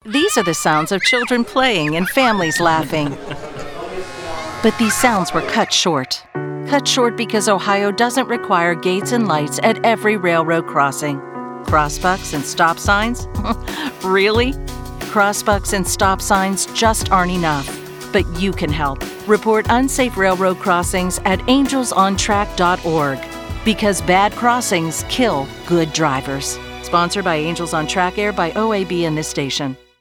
These are the sounds of children playing and families laughing. But these sounds were cut short. Cut short because Ohio doesn't require gates and lights at every railroad crossing. Crossbucks and stop signs? Really? Crossbucks and stop signs just aren't enough. But you can help. Report unsafe railroad crossings at angelsontrack.org. Because bad crossings kill good drivers. Sponsored by Angels on Track, aired by OAB and this station.